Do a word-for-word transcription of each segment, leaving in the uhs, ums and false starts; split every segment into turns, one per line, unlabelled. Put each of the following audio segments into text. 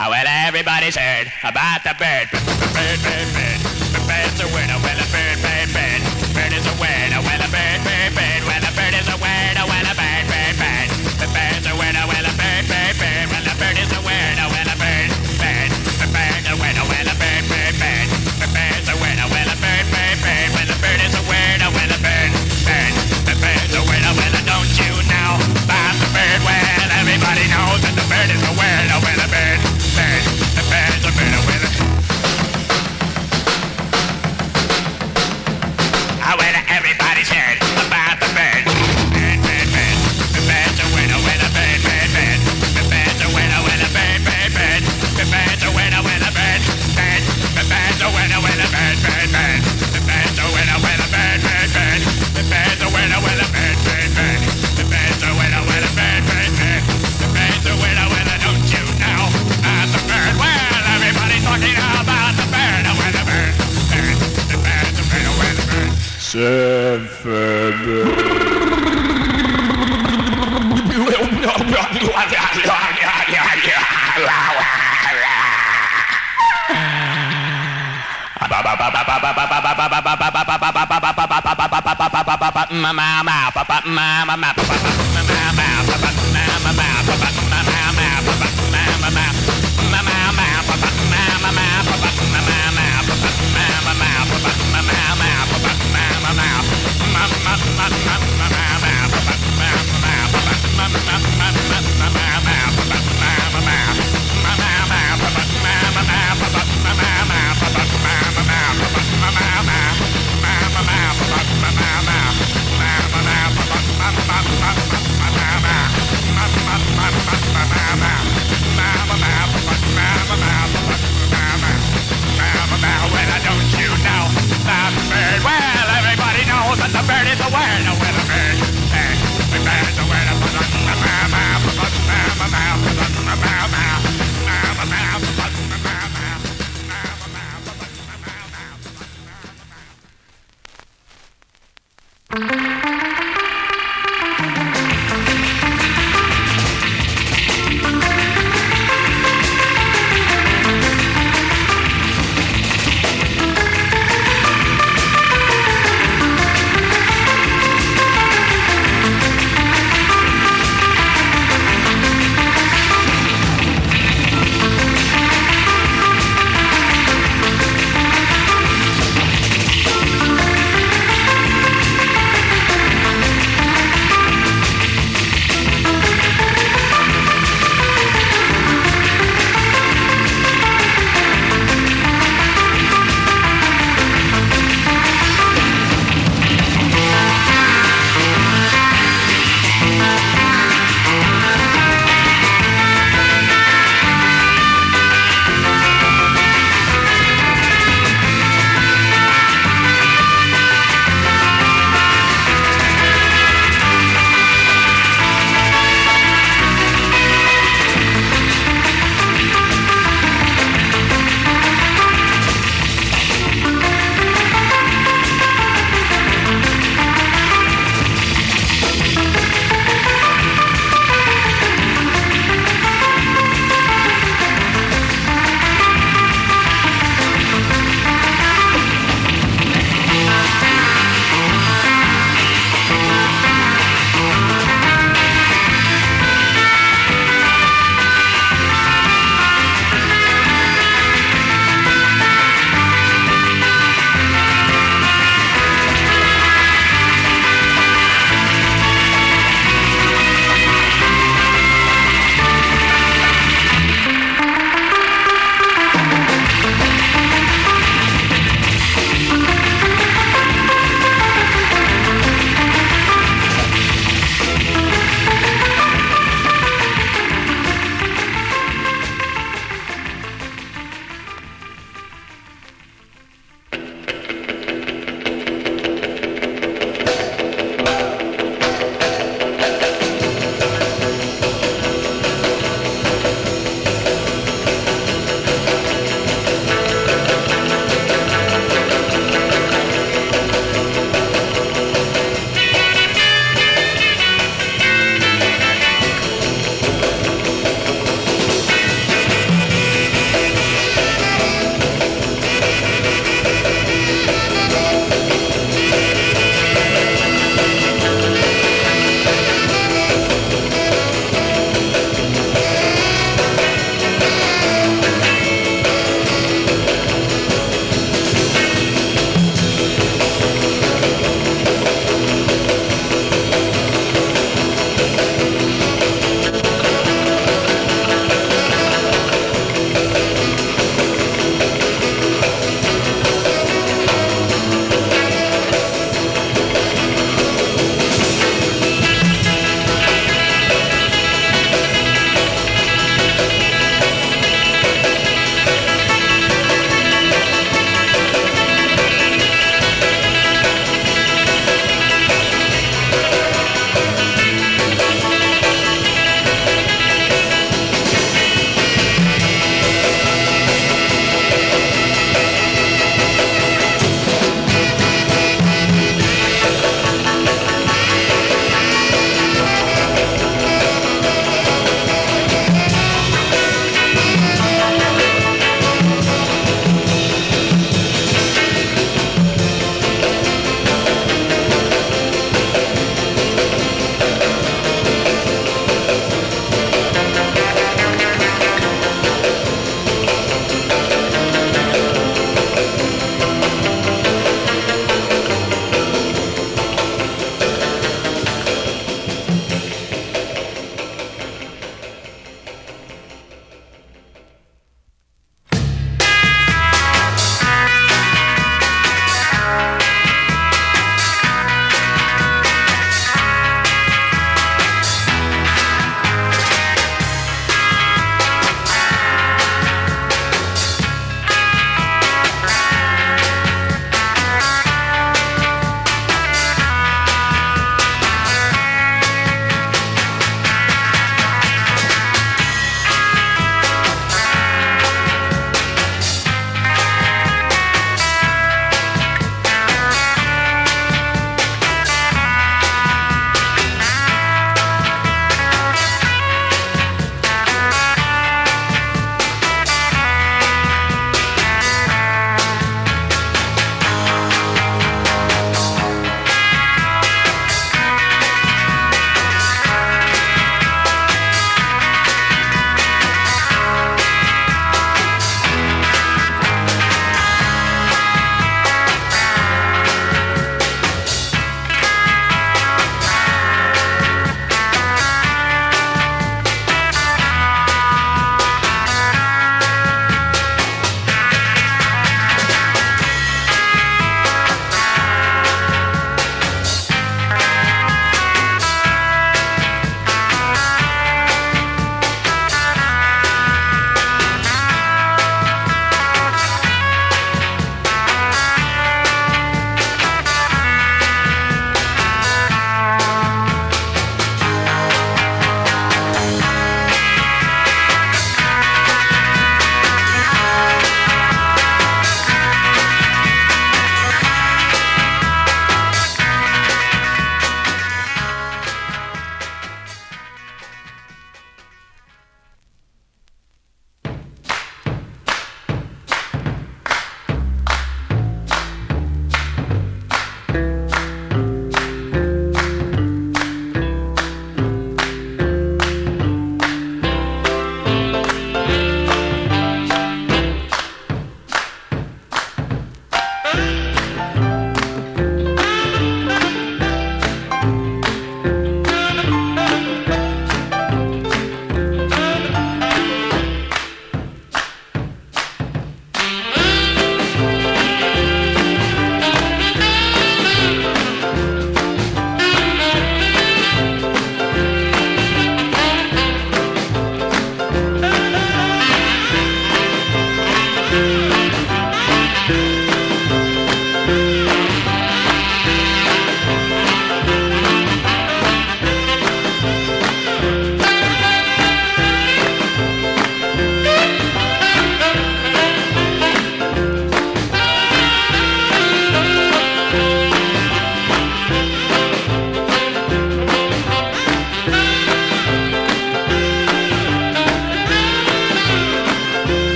Oh, well, everybody's heard about the bird. Bird, bird, bird. The bird's a word. Oh, well, a bird, bird, bird. Bird is a word. Oh, well, a bird, bird, bird. Well, a bird is a word. Oh, well, a bird, bird, bird. The bird's a word. Oh, well, a bird, bird, bird. Well, a bird is a word. Oh, well, a bird, bird. The bird's a word. Oh, well, a bird, bird, bird. The bird's a word. Oh, well, a bird, bird, bird. Well, a bird is a word. Oh, well, a bird, bird. The bird's a word. Oh, well, don't you know about the bird? Well, everybody knows that the bird is a word. Oh, well, a bird, bird. The bird's a bird. Oh, well, oh, well, everybody's heard about the bird. Bird, bird, bird. The bird's a word. Oh, well, a bird, bird, bird. The bird's a word. Oh, well, a bird, bird, bird. The bird's a word. Oh, well, a bird, bird. The bird's a word. Oh, well, a bird, bird, bird. The bird's a word. Oh, well, a bird, bird, bird. The bird's a word. Oh, well, a bird, bird, bird. The bird's a word. Oh, well, a bird, bird, bird. The bird's a word. Oh, well, don't you know about the bird? Well, everybody's talking about the bird. Oh, well, the bird, bird. The bird's a word. Oh, well, the bird.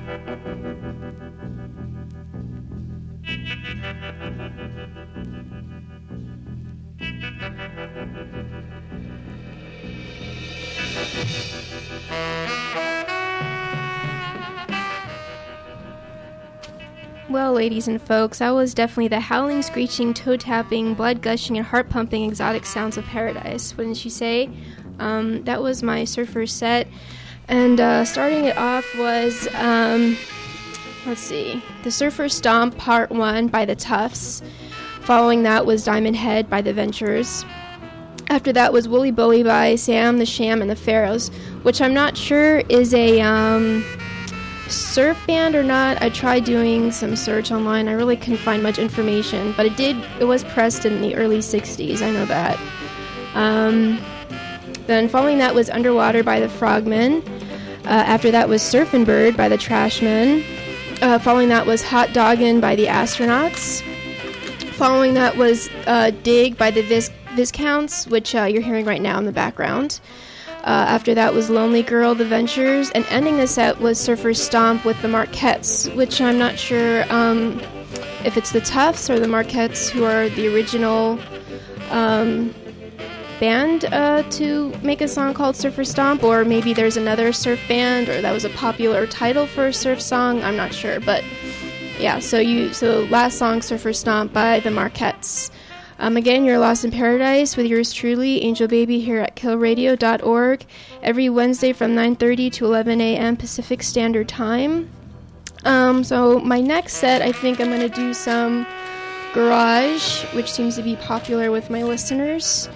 Well, ladies and folks, that was definitely the howling, screeching, toe-tapping, blood-gushing, and heart-pumping exotic sounds of paradise, wouldn't you say? Um, that was my Surfer set, and uh, starting it off was, um, let's see, the Surfer Stomp Part one by the Tufts. Following that was Diamond Head by the Ventures. After that was Wooly Bully by Sam, the Sham, and the Pharaohs, which I'm not sure is a, um... surf band or not. I tried doing some search online. I really couldn't find much information, but it did. It was pressed in the early sixties. I know that. Um, then following that was Underwater by the Frogmen. Uh, after that was Surfin' Bird by the Trashmen. Uh, following that was Hot Doggin' by the Astronauts. Following that was uh, Dig by the Vis- Viscounts, which uh, you're hearing right now in the background. Uh, after that was Lonely Girl, The Ventures, and ending the set was Surfer Stomp with the Marquettes, which I'm not sure um, if it's the Tufts or the Marquettes who are the original um, band uh, to make a song called Surfer Stomp, or maybe there's another surf band, or that was a popular title for a surf song. I'm not sure, but yeah. So you, so last song, Surfer Stomp by the Marquettes. Um, again, you're Lost in Paradise with yours truly, Angel Baby, here at kill radio dot org, every Wednesday from nine thirty to eleven a.m. Pacific Standard Time. Um, so my next set, I think I'm going to do some garage, which seems to be popular with my listeners.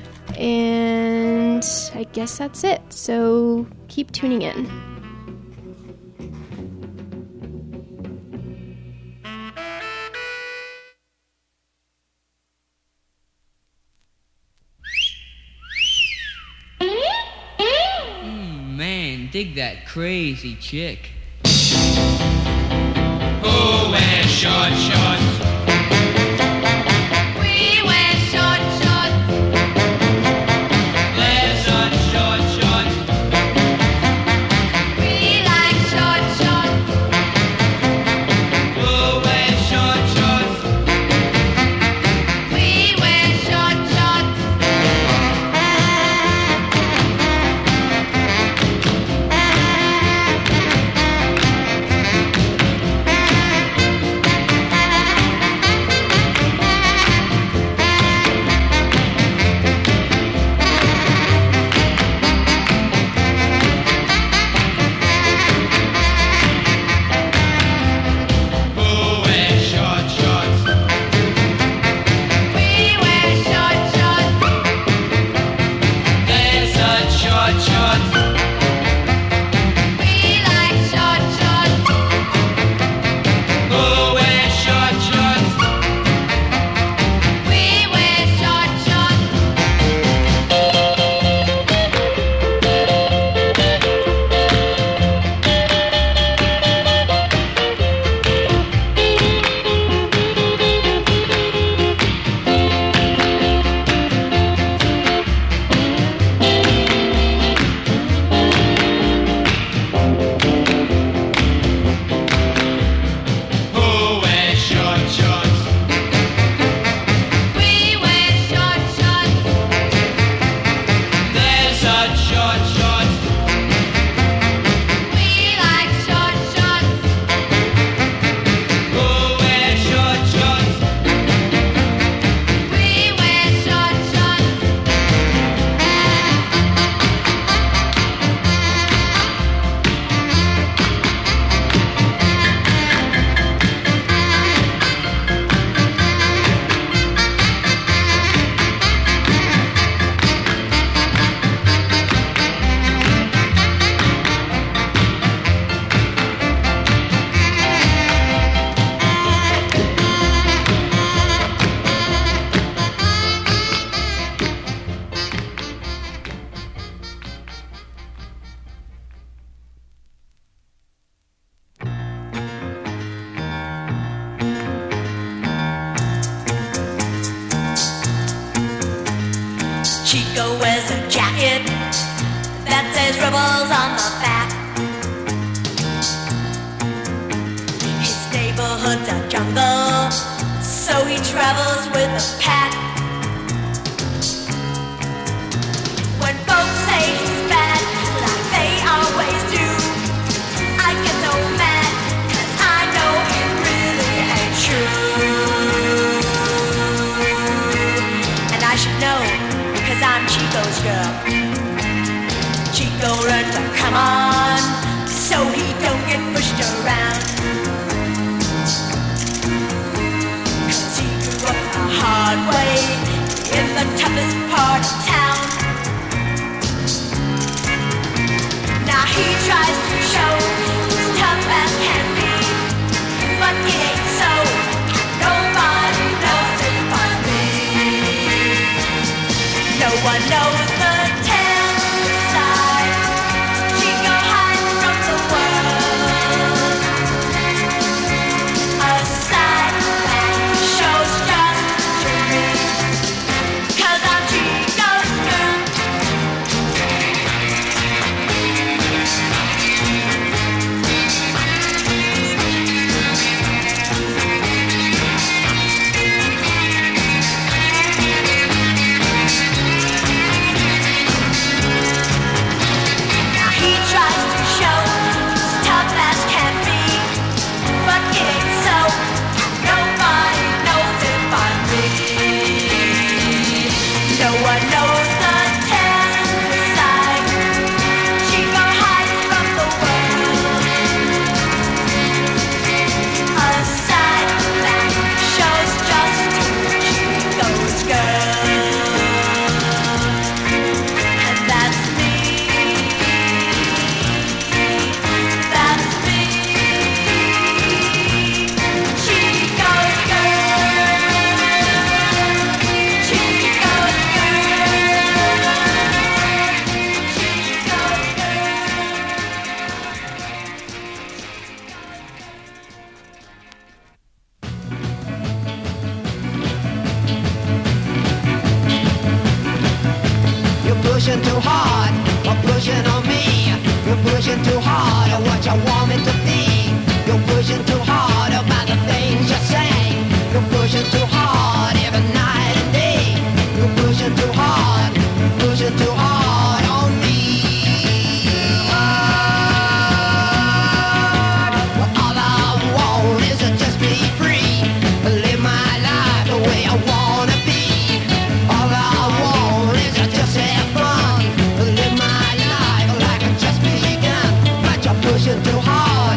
And I guess that's it. So keep tuning in.
Dig that crazy chick.
Who wears short shorts?
We wear short shorts.
They're such short shorts.
We like short shorts.
Who wears short shorts?
We wear short shorts.
Chico wears a jacket that says Rebels on the back. pat. When folks say he's bad, like they always do, I get so mad, 'cause I know it really ain't true. And I should know, 'cause I'm Chico's girl. Chico learned to come on, so he don't get pushed around. 'Cause he grew up the hard way, in the toughest part of town. Now he tries to show he's tough as can be, but it ain't so, nobody knows it but me. No one knows the tale side. Chico hides from the world, a side that shows just to me, 'cause I'm Chico's girl. Now he tries to show he's tough as can be, but it ain't so, nobody knows it but me. No one knows the tender side. Chico hides from the world, a side that shows just to Chico's girl. And that's me. That's me. Chico's girl. Chico's
You're pushing too hard, or pushing on me. You're pushing too hard on what you want me to be. You're pushing too hard about the things you say. You're pushing too hard every night and day. You're pushing too hard, pushing too hard on me. Well, all I want is to just be free, live my life the way I wanna be. All I want is to just have fun, live my life like I just begun. But you're pushing too hard.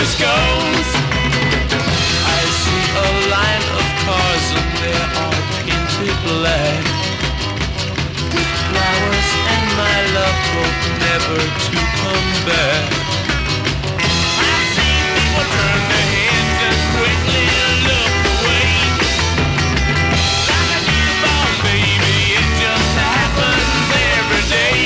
darkness goes. I see a line of cars and they are painted black, with flowers and my love hope never to come back. I see people turn their heads and quickly look away. Like a newborn baby, it just happens every day.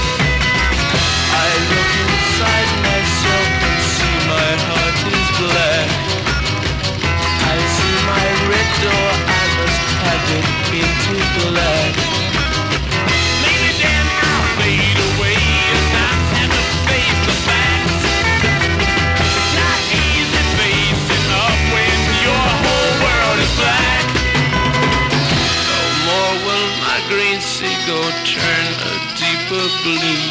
I look inside myself and see my heart is black. I see my red door, I must have it painted black. Maybe then I'll fade away and not have to face the facts. It's not easy facing up when your whole world is black. No more will my green seagull turn a deeper blue.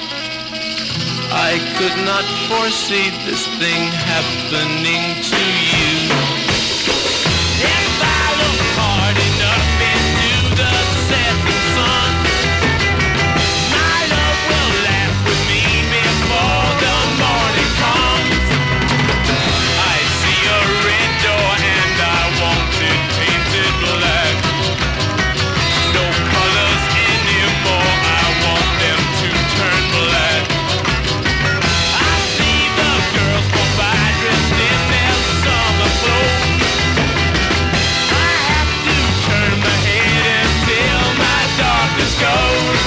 I could not foresee this thing happening to you. If I look hard enough into the setting sun, my love will laugh with me before the morning comes. I see a red door and I want it painted black. No colors anymore, I want them to turn black. I see the girls go by dressed in their summer clothes. I have to turn my head until my darkness goes.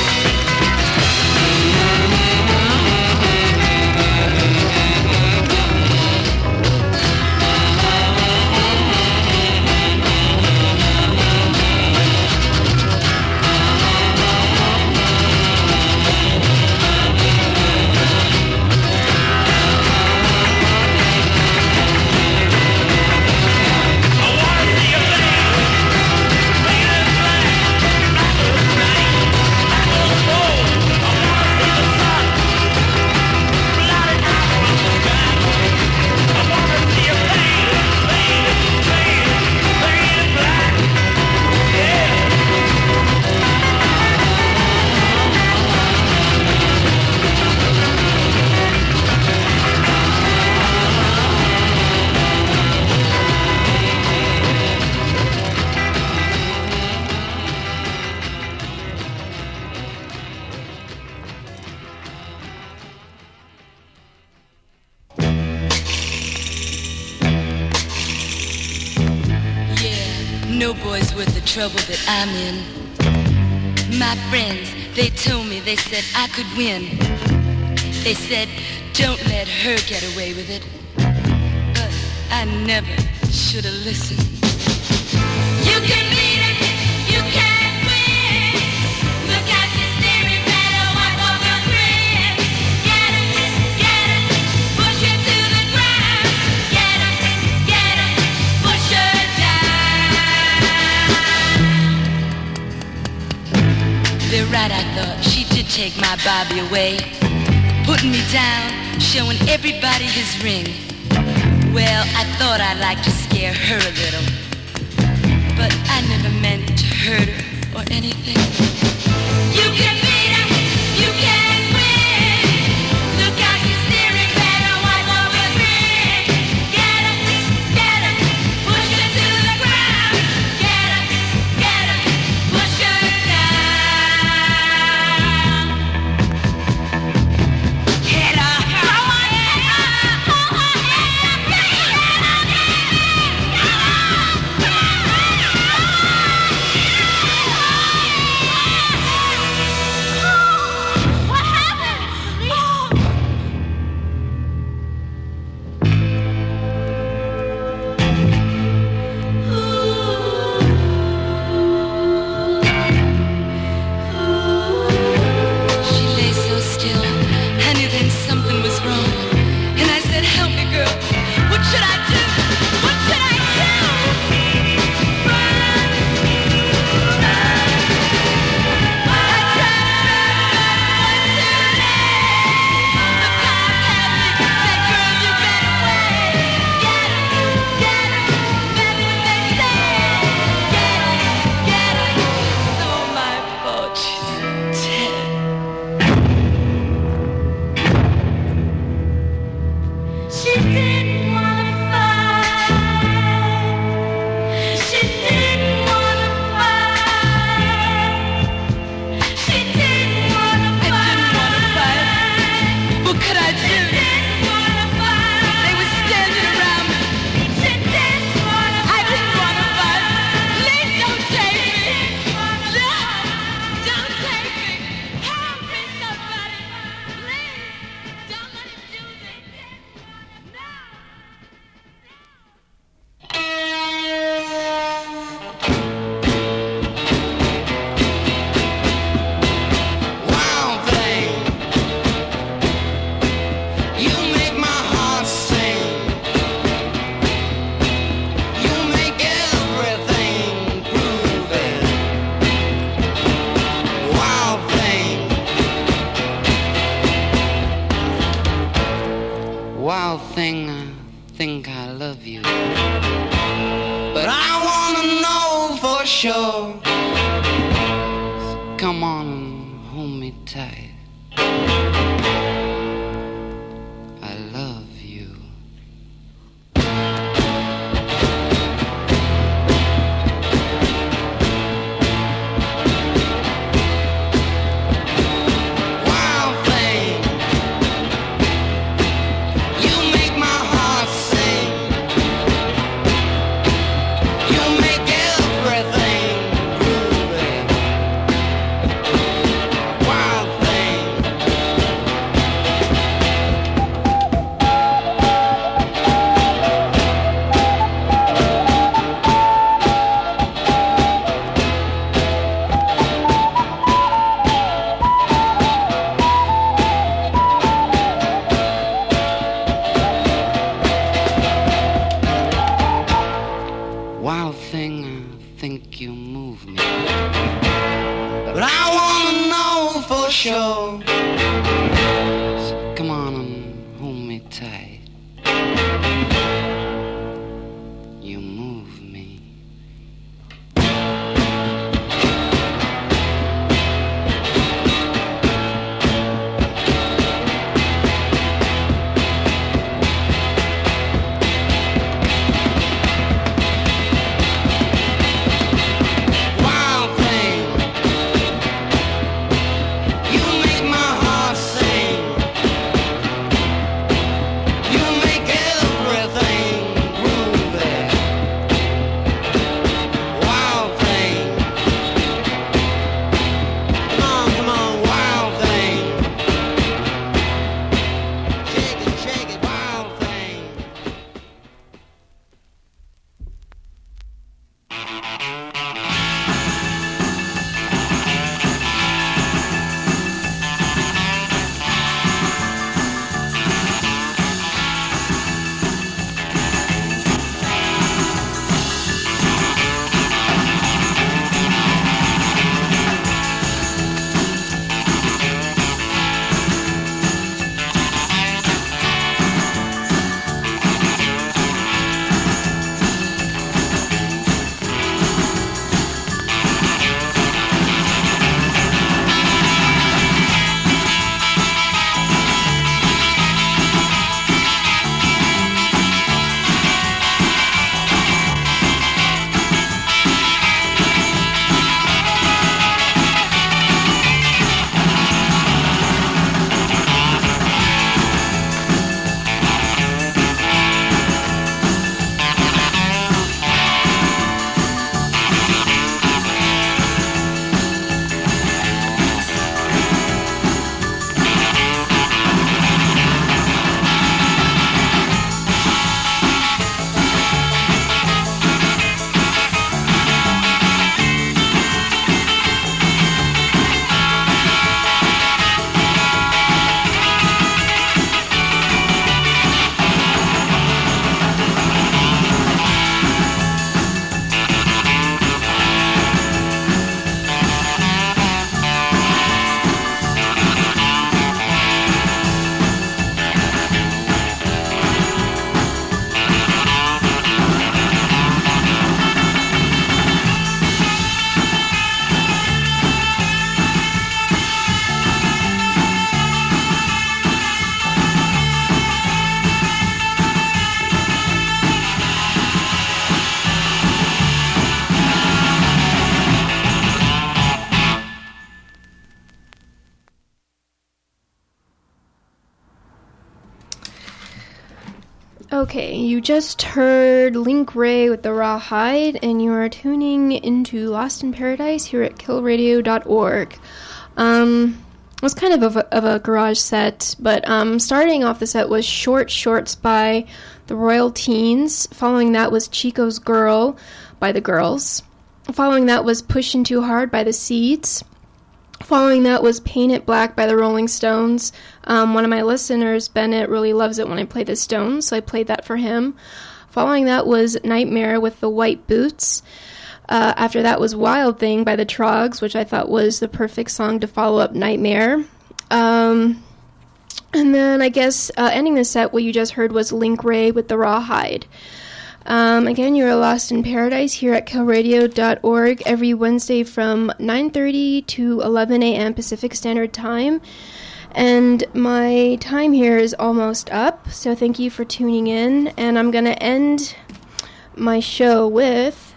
I wanna see a thing, painted black, black as night, black as gold. I wanna see the sun, blotted out from the sky. I wanna see a thing, painted, painted, painted black, yeah.
Yeah, no boy's worth the trouble that I'm in. My friends, they told me, they said I could win. They said, don't let her get away with it. But I never should have listened.
You can beat it, you can't win. Look at this theory, better wipe off your grin. Get it, get it, push it to the ground. Get it, get it, push her down.
They're right, I thought. She did take my Bobby away, putting me down, showing everybody his ring. Well, I thought I'd like to scare her a little, but I never meant to hurt her or anything.
You can beat it, you can't win. Look at this theory, better wipe off your grin. Get it, get it, push it to the ground. Get it, get it, push her down. Hit her, go on, hit her, go on, hit her, hit her, hit her.
think I love you. But I wanna know for sure. So come on and hold me tight. I love you. Wild thing, you make my heart sing. You make everything groovy. Wild thing. Wild thing, I think you move me. But I wanna know for sure. So come on and hold me tight. You move me. Wild thing, you make my heart sing. You make everything groovy. Wild thing, come on, come on, wild thing. Shake it, shake it, wild thing.
Okay, you just heard Link Ray with the Rawhide, and you are tuning into Lost in Paradise here at kill radio dot org. Um, it was kind of of a, of a garage set, but um, starting off the set was Short Shorts by the Royal Teens. Following that was Chico's Girl by the Girls. Following that was Pushin' Too Hard by the Seeds. Following that was Paint It Black by the Rolling Stones. Um, one of my listeners, Bennett, really loves it when I play the Stones, so I played that for him. Following that was Nightmare with the White Boots. Uh, after that was Wild Thing by the Trogs, which I thought was the perfect song to follow up Nightmare. Um, And then I guess uh, ending the set, what you just heard was Link Ray with The Rawhide. Um, again, you're Lost in Paradise here at cal radio dot org every Wednesday from nine thirty to eleven a.m. Pacific Standard Time. And my time here is almost up, so thank you for tuning in. And I'm going to end my show with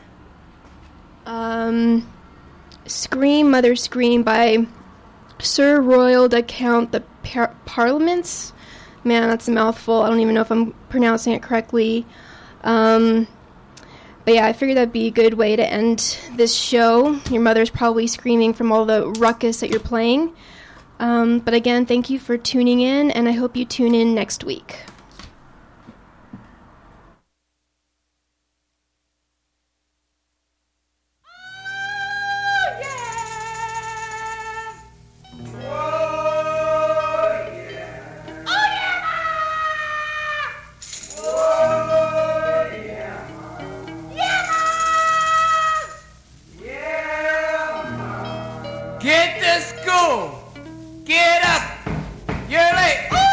um, Scream, Mother Scream by Sir Royal de Count the Par- Parliaments. Man, that's a mouthful. I don't even know if I'm pronouncing it correctly. Um, but yeah, I figured that'd be a good way to end this show. Your mother's probably screaming from all the ruckus that you're playing. Um, but again, thank you for tuning in, and I hope you tune in next week.
Get to school! Get up! You're late! Ooh,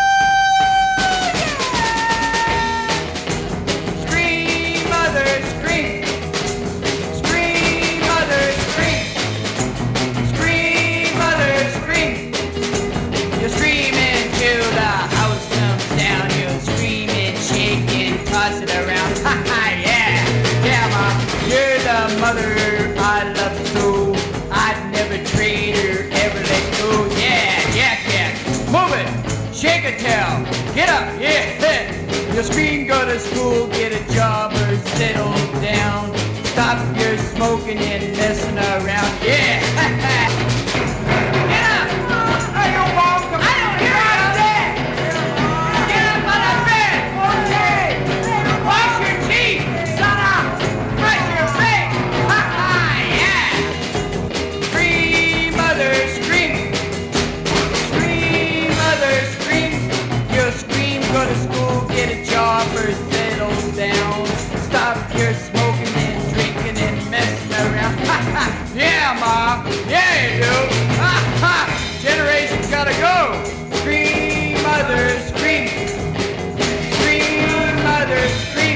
yeah! Scream, mother, scream! Scream, mother, scream! Scream, mother, scream! You're screaming till the house comes down. You're screaming, shaking, toss it around. Ha ha, yeah! Yeah, Mom! You're the mother I love so. I'd never trade her, ever let go. Yeah, yeah, yeah. Move it, shake a tail, get up, yeah. Your scream, go to school, get a job or settle down. Stop your smoking and messing around, yeah. Get up! Hey, you mom, come on. I don't hear you there. Get up on the bed. Okay. Wash your teeth, son of. Brush your face. Ha ha, yeah. Scream, mother, scream. Scream, mother, scream. You scream, go to school, get a job or settle down. Stop your smoking and drinking and messing around. Ha ha, yeah, Mom. Yeah, you do. Ha ha, generation's gotta go. Scream, mother, scream. Scream, mother, scream.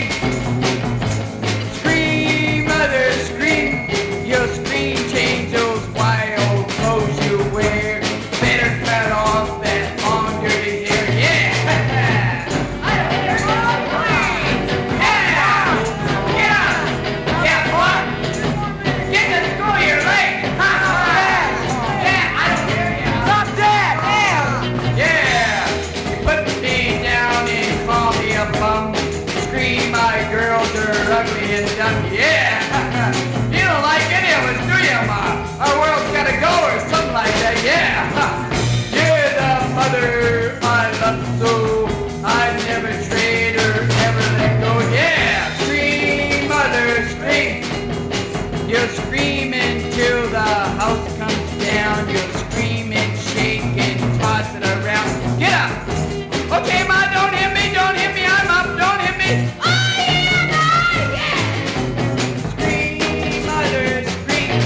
Scream, mother, scream. Your scream, change those wild clothes you wear. Better cut off that long dirty hair, yeah. I don't hear you, please. Yeah, get up. Yeah, what? Get to school, you're late. Ha ha. Yeah, I don't hear you. Stop that. Yeah. Yeah. Put me down and call me a bum. Scream, my girls are ugly and dumb, yeah. You don't like any of us, do you, Ma? Our world's gotta go or something like that, yeah. You're the mother I love so. I'd never trade her, ever let go, yeah. Scream, mother, scream. You're screaming till the house comes down. You're screaming, shaking, tossing around. Get up! Okay, Ma, don't hit me, don't hit me, I'm up, don't hit me. Oh, yeah, Ma, yeah! Scream, mother, scream.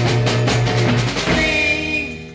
Scream.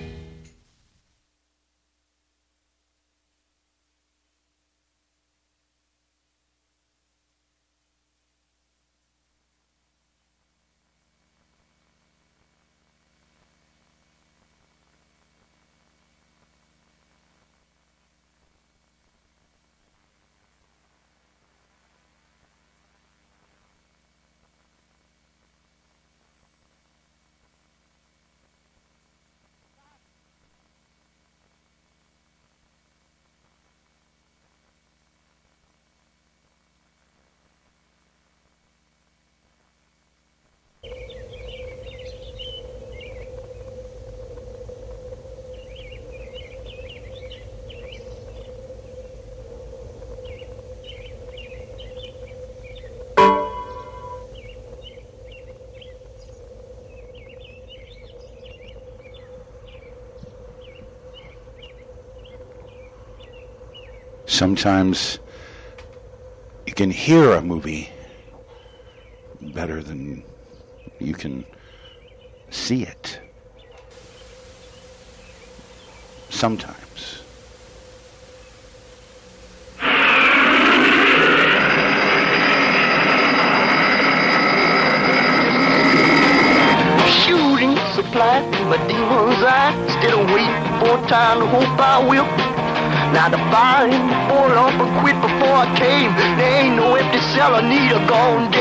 Sometimes you can hear a movie better than you can see it. Sometimes.
flat in my demon's eye. Instead of waiting for time to hope I will. Now the fire in the fall off and quit before I came. There ain't no empty cell, I need a gone day.